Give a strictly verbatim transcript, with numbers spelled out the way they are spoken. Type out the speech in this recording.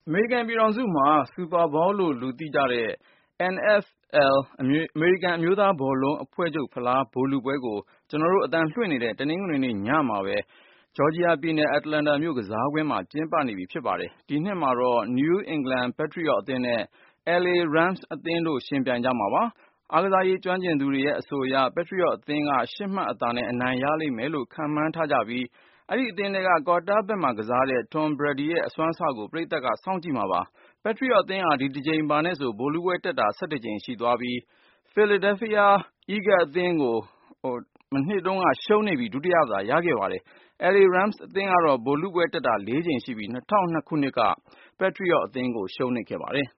အမေရိကန်ပြည်ထောင်စုမှာ Super Bowl လို့လူသိကြတဲ့ N F L အမေရိကန်အမျိုးသားဘောလုံးအဖွဲ့ချုပ်ဖလား ဗိုလ်လုပွဲကို ကျွန်တော်တို့အသံလွှင့်နေတဲ့ တနင်္ဂနွေနေ့ညမှာပဲ ဂျော်ဂျီယာပြည်နယ် Atlanta မြို့ကစားကွင်းမှာကျင်းပနေပြီဖြစ်ပါတယ်။ ဒီနှစ်မှာတော့ New England Patriots အသင်းနဲ့ L A Rams အသင်းတို့ယှဉ်ပြိုင်ကြမှာပါ။ အားကစားရေးကျွမ်းကျင်သူတွေရဲ့အဆိုအရ Patriots အသင်းက ရှစ်မှတ်အသာနဲ့ အနိုင်ရလိမ့်မယ်လို့ ခန့်မှန်းထားကြပြီး အဲဒီအသင်းထဲက ကွာတားဘက်မှာကစားတဲ့ Tom Brady ရဲ့အစွမ်းအစကို ပရိသတ်က စောင့်ကြည့်မှာပါ။ Patriots အသင်းဟာ ဒီတကြိမ် ဘာနဲ့ဆို ဗိုလ်လုပွဲတက်တာ ဆယ့်တစ်ကြိမ်ရှိသွားပြီး Philadelphia Eagles အသင်းကို မနှစ်တုန်းက ရှုံးနိမ့်ပြီး ဒုတိယအသာရခဲ့ပါတယ်။ L A Rams အသင်းကတော့ ဗိုလ်လုပွဲတက်တာ လေးကြိမ်ရှိပြီး ၂၀၀၂ ခုနှစ်က Patriots အသင်းကို ရှုံးနိမ့်ခဲ့ပါတယ်